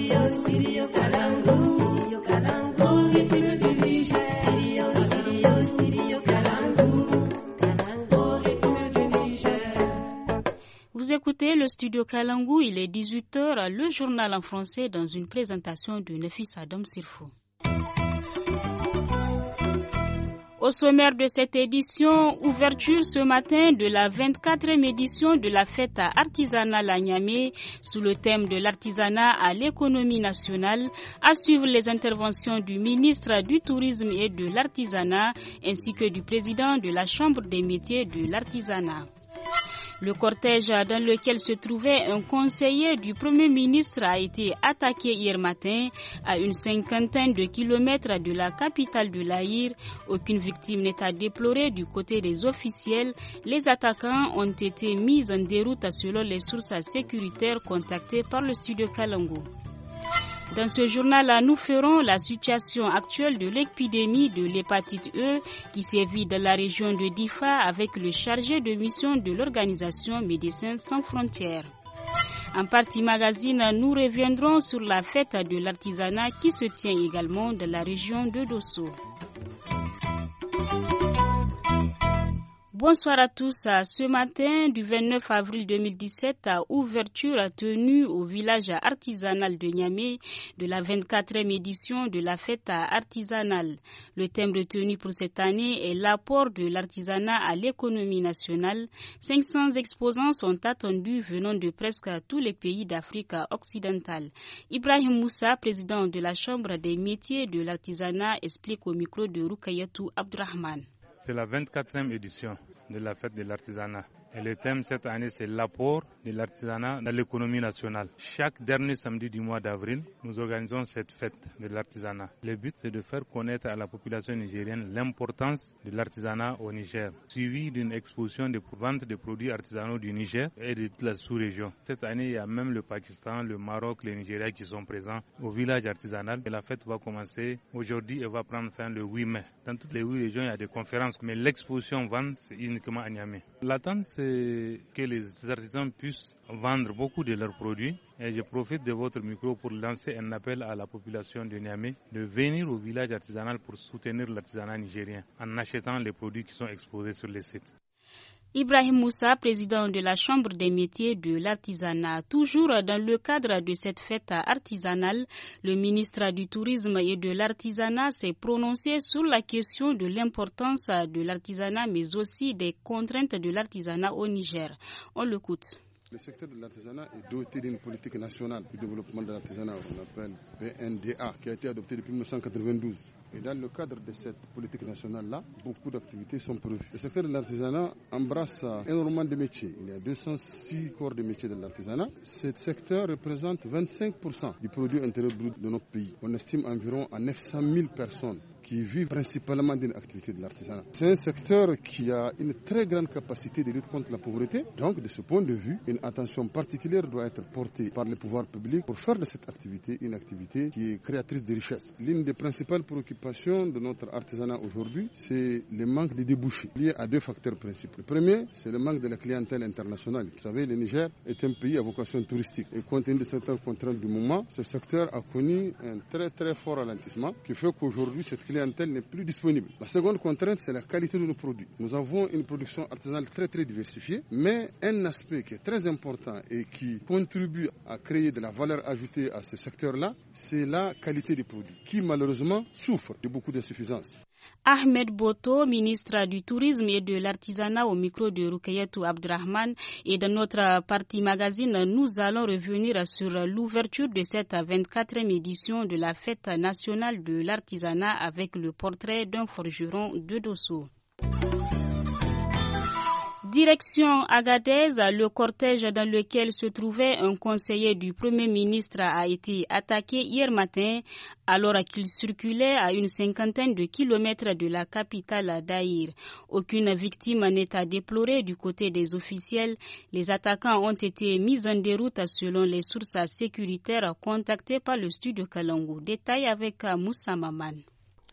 Vous écoutez le studio Kalangu, il est 18h, le journal en français dans une présentation de Nefis Adam Sirfo. Au sommaire de cette édition, ouverture ce matin de la 24e édition de la fête artisanale à Niamey sous le thème de l'artisanat à l'économie nationale, à suivre les interventions du ministre du Tourisme et de l'Artisanat ainsi que du président de la Chambre des métiers de l'artisanat. Le cortège dans lequel se trouvait un conseiller du Premier ministre a été attaqué hier matin à une cinquantaine de kilomètres de la capitale de l'Aïr. Aucune victime n'est à déplorer du côté des officiels. Les attaquants ont été mis en déroute selon les sources sécuritaires contactées par le studio Kalangu. Dans ce journal, nous ferons la situation actuelle de l'épidémie de l'hépatite E qui sévit dans la région de Difa avec le chargé de mission de l'organisation Médecins sans frontières. En partie magazine, nous reviendrons sur la fête de l'artisanat qui se tient également dans la région de Dosso. Bonsoir à tous. Ce matin du 29 avril 2017, ouverture tenue au village artisanal de Niamey de la 24e édition de la fête artisanale. Le thème retenu pour cette année est l'apport de l'artisanat à l'économie nationale. 500 exposants sont attendus venant de presque tous les pays d'Afrique occidentale. Ibrahim Moussa, président de la Chambre des métiers de l'artisanat, explique au micro de Rukayatou Abdurrahman. C'est la 24e édition de la fête de l'artisanat. Et le thème cette année, c'est l'apport de l'artisanat dans l'économie nationale. Chaque dernier samedi du mois d'avril, nous organisons cette fête de l'artisanat. Le but, c'est de faire connaître à la population nigérienne l'importance de l'artisanat au Niger, suivi d'une exposition de vente de produits artisanaux du Niger et de toute la sous-région. Cette année, il y a même le Pakistan, le Maroc, le Nigeria qui sont présents au village artisanal. Et la fête va commencer aujourd'hui et va prendre fin le 8 mai. Dans toutes les 8 régions, il y a des conférences, mais l'exposition vente, c'est uniquement à Niamey. L'attente, c'est que les artisans puissent vendre beaucoup de leurs produits. Et je profite de votre micro pour lancer un appel à la population de Niamey de venir au village artisanal pour soutenir l'artisanat nigérien en achetant les produits qui sont exposés sur les sites. Ibrahim Moussa, président de la Chambre des métiers de l'artisanat. Toujours dans le cadre de cette fête artisanale, le ministre du Tourisme et de l'Artisanat s'est prononcé sur la question de l'importance de l'artisanat, mais aussi des contraintes de l'artisanat au Niger. On l'écoute. Le secteur de l'artisanat est doté d'une politique nationale du développement de l'artisanat, qu'on appelle PNDA, qui a été adoptée depuis 1992. Et dans le cadre de cette politique nationale-là, beaucoup d'activités sont prévues. Le secteur de l'artisanat embrasse énormément de métiers. Il y a 206 corps de métiers de l'artisanat. Ce secteur représente 25% du produit intérieur brut de notre pays. On estime environ à 900 000 personnes qui vivent principalement d'une activité de l'artisanat. C'est un secteur qui a une très grande capacité de lutte contre la pauvreté. Donc, de ce point de vue, une attention particulière doit être portée par les pouvoirs publics pour faire de cette activité une activité qui est créatrice de richesses. L'une des principales préoccupations de notre artisanat aujourd'hui, c'est le manque de débouchés liés à deux facteurs principaux. Le premier, c'est le manque de la clientèle internationale. Vous savez, le Niger est un pays à vocation touristique. Et compte tenu de certaines contraintes du moment, ce secteur a connu un très très fort ralentissement qui fait qu'aujourd'hui, cette clientèle n'est plus disponible. La seconde contrainte, c'est la qualité de nos produits. Nous avons une production artisanale très très diversifiée, mais un aspect qui est très important et qui contribue à créer de la valeur ajoutée à ce secteur-là, c'est la qualité des produits, qui malheureusement souffre de beaucoup d'insuffisances. Ahmed Boto, ministre du Tourisme et de l'Artisanat au micro de Rukayatou Abdurrahman. Et dans notre partie magazine, nous allons revenir sur l'ouverture de cette 24e édition de la fête nationale de l'artisanat avec le portrait d'un forgeron de Dosso. Direction Agadez, le cortège dans lequel se trouvait un conseiller du Premier ministre a été attaqué hier matin alors qu'il circulait à une cinquantaine de kilomètres de la capitale d'Aïr. Aucune victime n'est à déplorer du côté des officiels. Les attaquants ont été mis en déroute selon les sources sécuritaires contactées par le studio Kalangu. Détail avec Moussa Maman.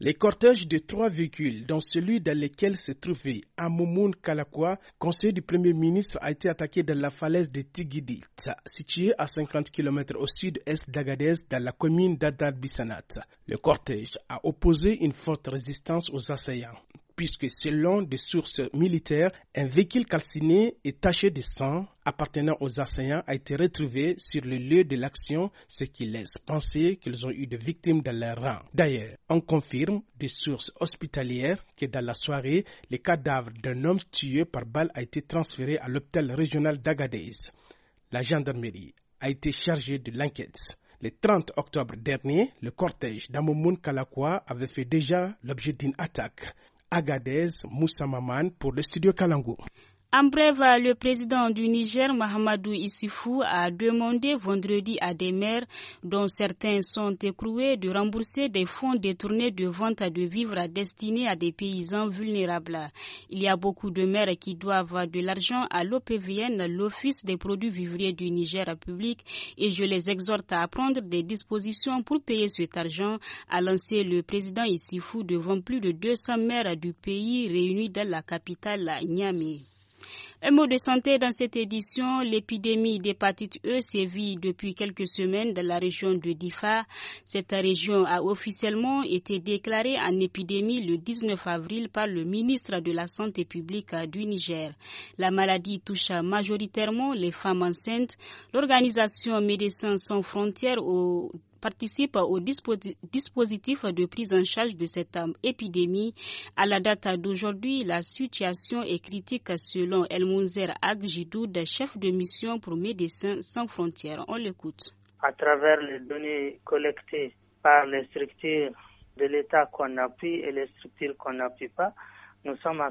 Les cortèges de 3 véhicules, dont celui dans lequel se trouvait Amoumoun Kalakwa, conseiller du Premier ministre, a été attaqué dans la falaise de Tigidit, située à 50 km au sud-est d'Agadez, dans la commune d'Adar-Bissanat. Le cortège a opposé une forte résistance aux assaillants, puisque selon des sources militaires, un véhicule calciné et taché de sang appartenant aux assaillants a été retrouvé sur le lieu de l'action, ce qui laisse penser qu'ils ont eu des victimes dans leur rang. D'ailleurs, on confirme des sources hospitalières que dans la soirée, le cadavre d'un homme tué par balle a été transféré à l'hôpital régional d'Agadez. La gendarmerie a été chargée de l'enquête. Le 30 octobre dernier, le cortège d'Amoumoun Kalakwa avait fait déjà l'objet d'une attaque. Agadez, Moussa Maman pour le studio Kalango. En bref, le président du Niger, Mahamadou Issoufou, a demandé vendredi à des maires, dont certains sont écroués, de rembourser des fonds détournés de vente de vivres destinés à des paysans vulnérables. Il y a beaucoup de maires qui doivent de l'argent à l'OPVN, l'Office des produits vivriers du Niger public, et je les exhorte à prendre des dispositions pour payer cet argent, a lancé le président Issoufou devant plus de 200 maires du pays réunis dans la capitale Niamey. Un mot de santé dans cette édition. L'épidémie d'hépatite E sévit depuis quelques semaines dans la région de Difa. Cette région a officiellement été déclarée en épidémie le 19 avril par le ministre de la Santé publique du Niger. La maladie touche majoritairement les femmes enceintes. L'organisation Médecins sans frontières participe au dispositif de prise en charge de cette épidémie. À la date d'aujourd'hui, la situation est critique selon El Mounzer Agjidoud, chef de mission pour Médecins sans frontières. On l'écoute. À travers les données collectées par les structures de l'État qu'on appuie et les structures qu'on n'appuie pas, nous sommes à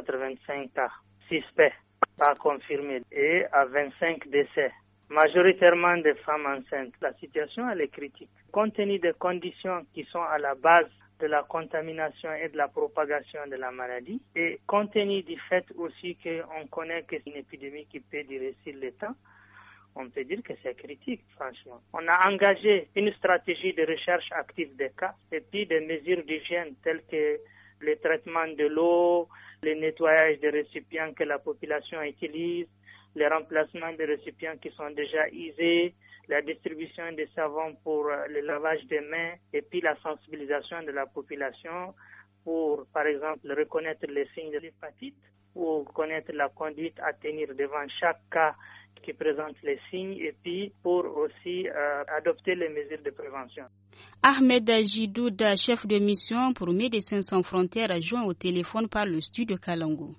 185 cas suspects, pas confirmés, et à 25 décès. Majoritairement des femmes enceintes. La situation elle est critique. Compte tenu des conditions qui sont à la base de la contamination et de la propagation de la maladie, et compte tenu du fait aussi qu'on connaît que c'est une épidémie qui peut durer sur le temps, on peut dire que c'est critique, franchement. On a engagé une stratégie de recherche active des cas et puis des mesures d'hygiène telles que le traitement de l'eau, le nettoyage des récipients que la population utilise, les remplacements des récipients qui sont déjà usés, la distribution des savons pour le lavage des mains et puis la sensibilisation de la population pour, par exemple, reconnaître les signes de l'hépatite ou connaître la conduite à tenir devant chaque cas qui présente les signes et puis pour aussi adopter les mesures de prévention. Ahmed Jidoud, chef de mission pour Médecins sans frontières, joint au téléphone par le studio Kalango.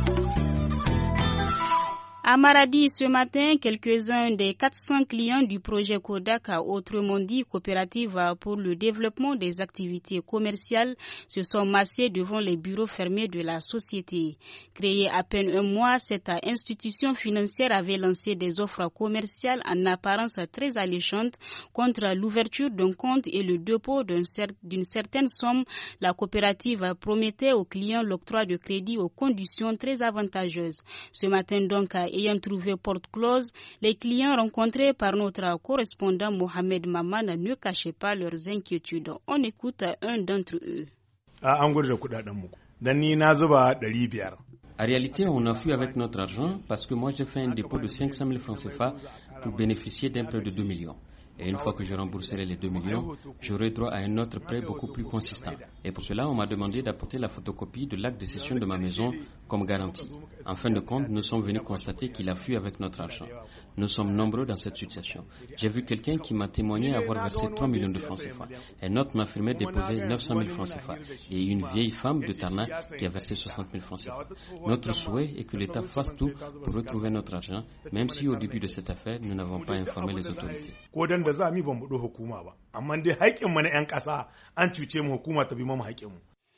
À Maradi, ce matin, quelques-uns des 400 clients du projet Kodak, autrement dit Coopérative pour le développement des activités commerciales, se sont massés devant les bureaux fermés de la société. Créée à peine un mois, cette institution financière avait lancé des offres commerciales en apparence très alléchantes contre l'ouverture d'un compte et le dépôt d'une certaine somme. La coopérative promettait aux clients l'octroi de crédit aux conditions très avantageuses. Ce matin donc, ayant trouvé porte close, les clients rencontrés par notre correspondant Mohamed Maman ne cachaient pas leurs inquiétudes. On écoute un d'entre eux. En réalité, on a fui avec notre argent parce que moi j'ai fait un dépôt de 500 000 francs CFA pour bénéficier d'un prêt de 2 millions. Et une fois que je rembourserai les 2 millions, j'aurai droit à un autre prêt beaucoup plus consistant. Et pour cela, on m'a demandé d'apporter la photocopie de l'acte de cession de ma maison comme garantie. En fin de compte, nous sommes venus constater qu'il a fui avec notre argent. Nous sommes nombreux dans cette situation. J'ai vu quelqu'un qui m'a témoigné avoir versé 3 millions de francs CFA. Un autre m'affirmait déposer 900 000 francs CFA. Et une vieille femme de Tarna qui a versé 60 000 francs CFA. Notre souhait est que l'État fasse tout pour retrouver notre argent, même si au début de cette affaire, nous n'avons pas informé les autorités. da za mu ban buɗe hukuma ba amma dai haƙƙin mu na 'yan ƙasa an cuce mu hukuma ta bi mu haƙƙin mu.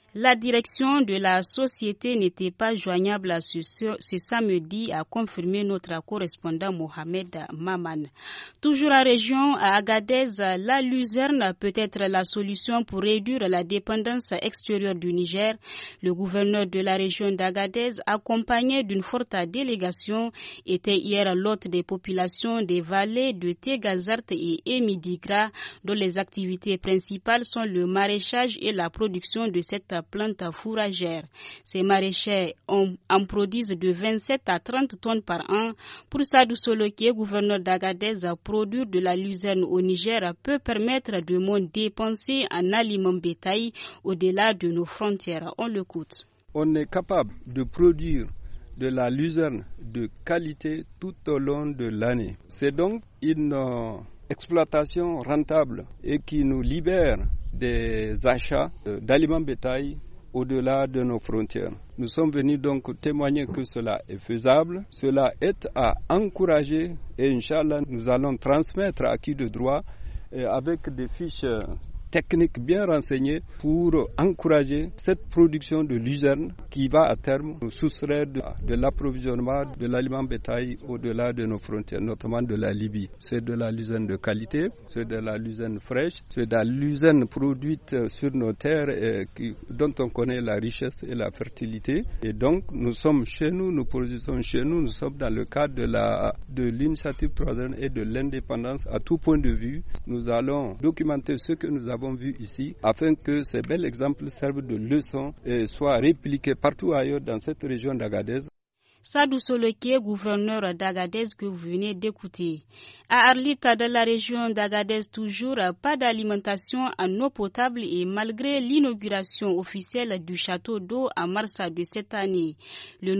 La direction de la société n'était pas joignable ce samedi, a confirmé notre correspondant Mohamed Maman. Toujours en région, à Agadez, la luzerne peut être la solution pour réduire la dépendance extérieure du Niger. Le gouverneur de la région d'Agadez, accompagné d'une forte délégation, était hier l'hôte des populations des vallées de Tegazart et Emidigra, dont les activités principales sont le maraîchage et la production de cette plante fourragère. Ces maraîchers en produisent de 27 à 30 tonnes par an. Pour Sadou Soloké, gouverneur d'Agadez, produire de la luzerne au Niger peut permettre de moins dépenser en aliments bétail au-delà de nos frontières. On l'écoute. On est capable de produire de la luzerne de qualité tout au long de l'année. C'est donc une exploitation rentable et qui nous libère des achats d'aliments bétail au-delà de nos frontières. Nous sommes venus donc témoigner que cela est faisable, cela est à encourager et Inch'Allah nous allons transmettre à qui de droit avec des fiches techniques bien renseignées pour encourager cette production de luzerne qui va à terme nous soustraire de l'approvisionnement de l'aliment bétail au-delà de nos frontières, notamment de la Libye. C'est de la luzerne de qualité, c'est de la luzerne fraîche, c'est de la luzerne produite sur nos terres dont on connaît la richesse et la fertilité. Et donc nous sommes chez nous, nous produisons chez nous, nous sommes dans le cadre de l'initiative 3N et de l'indépendance à tout point de vue. Nous allons documenter ce que nous avons vu ici, afin que ces bels exemples servent de leçon et soient répliqués partout ailleurs dans cette région d'Agadez. Sadou Soloké, gouverneur d'Agadez que vous venez d'écouter. À Arlita, dans la région d'Agadez, toujours pas d'alimentation en eau potable et malgré l'inauguration officielle du château d'eau en mars de cette année. Le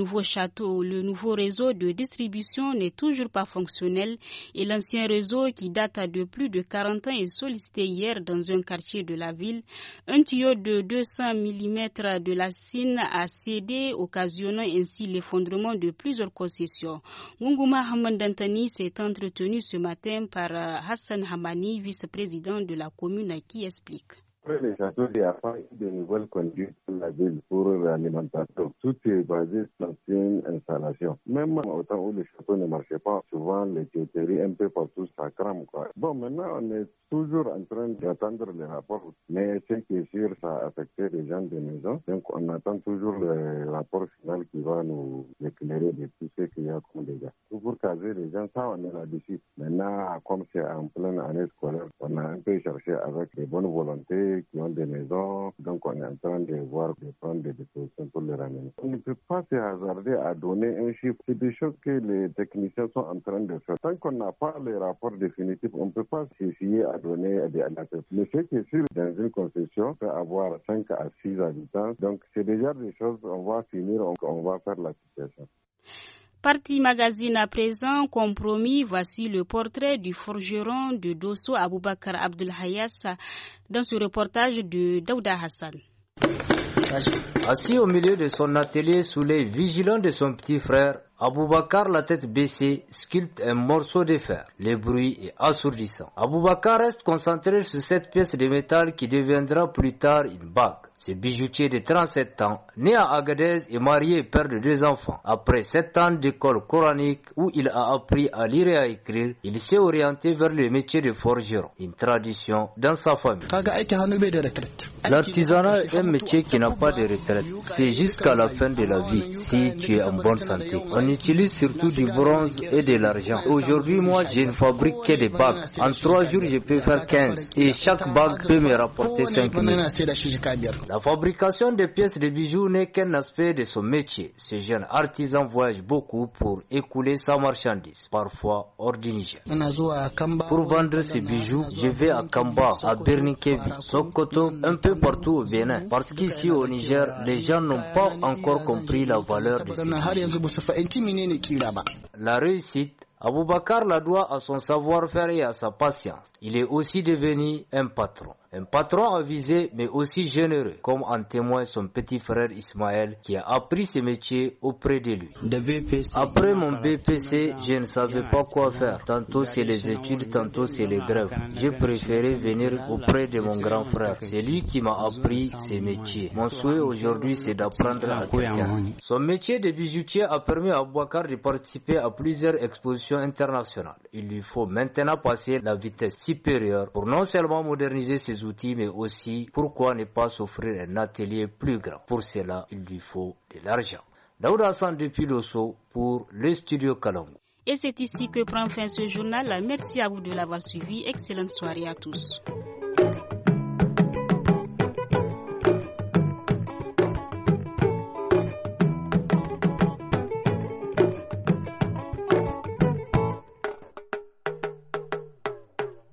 nouveau réseau de distribution n'est toujours pas fonctionnel et l'ancien réseau qui date de plus de 40 ans est sollicité hier dans un quartier de la ville. Un tuyau de 200 mm de la Sine a cédé, occasionnant ainsi l'effondrement de plusieurs concessions. Munguma Hamandantani s'est entretenu ce matin par Hassan Hamani, vice-président de la commune, qui explique. Après les châteaux, il n'y a pas eu de nouvelles conduites pour la ville pour l'alimentation. Tout est basé sur l'ancienne installation. Même au temps où les châteaux ne marchaient pas, souvent les tuyauteries un peu partout, ça crame, quoi. Bon, maintenant, on est toujours en train d'attendre les rapports. Mais ce qui est sûr, ça a affecté les gens des maisons. Donc, on attend toujours le rapport final qui va nous éclairer de tout ce qu'il y a comme dégâts. Pour caser les gens, ça, on est là-dessus. Maintenant, comme c'est en pleine année scolaire, on a un peu cherché avec les bonnes volontés qui ont des maisons, donc on est en train de voir, de prendre des dispositions pour les ramener. On ne peut pas se hasarder à donner un chiffre. C'est des choses que les techniciens sont en train de faire. Tant qu'on n'a pas les rapports définitifs, on ne peut pas s'essayer à donner des analyses. Mais ce qui est sûr, dans une concession, on peut avoir 5 à 6 habitants. Donc c'est déjà des choses, on va finir, on va faire la situation. Parti Magazine à présent, compromis, voici le portrait du forgeron de Dosso Aboubakar Abdelhayas dans ce reportage de Daouda Hassan. Assis au milieu de son atelier sous l'œil vigilant de son petit frère, Aboubakar, la tête baissée, sculpte un morceau de fer. Le bruit est assourdissant. Aboubakar reste concentré sur cette pièce de métal qui deviendra plus tard une bague. Ce bijoutier de 37 ans, né à Agadez et marié et père de 2 enfants. Après 7 ans d'école coranique où il a appris à lire et à écrire, il s'est orienté vers le métier de forgeron, une tradition dans sa famille. L'artisanat est un métier qui n'a pas de retraite. C'est jusqu'à la fin de la vie, si tu es en bonne santé. On utilise surtout du bronze et de l'argent. Aujourd'hui, moi, je ne fabrique que des bagues. En 3 jours, je peux faire 15 et chaque bague peut me rapporter 5 000. La fabrication des pièces de bijoux n'est qu'un aspect de son métier. Ce jeune artisan voyage beaucoup pour écouler sa marchandise, parfois hors du Niger. Pour vendre ses bijoux, je vais à Kamba, à Berninkevi, Sokoto, un peu partout au Bénin. Parce qu'ici au Niger, les gens n'ont pas encore compris la valeur de ces bijoux. La réussite, Aboubakar la doit à son savoir-faire et à sa patience. Il est aussi devenu un patron. Un patron avisé mais aussi généreux, comme en témoigne son petit frère Ismaël qui a appris ce métier auprès de lui. Après mon BPC, je ne savais pas quoi faire. Tantôt c'est les études, tantôt c'est les grèves. J'ai préféré venir auprès de mon grand frère. C'est lui qui m'a appris ces métiers. Mon souhait aujourd'hui c'est d'apprendre à quelqu'un. Son métier de bijoutier a permis à Boubacar de participer à plusieurs expositions internationales. Il lui faut maintenant passer la vitesse supérieure pour non seulement moderniser ses outils, mais aussi, pourquoi ne pas s'offrir un atelier plus grand. Pour cela, il lui faut de l'argent. Daouda Hassan depuis Losso pour le studio Kalangu. Et c'est ici que prend fin ce journal. Merci à vous de l'avoir suivi. Excellente soirée à tous.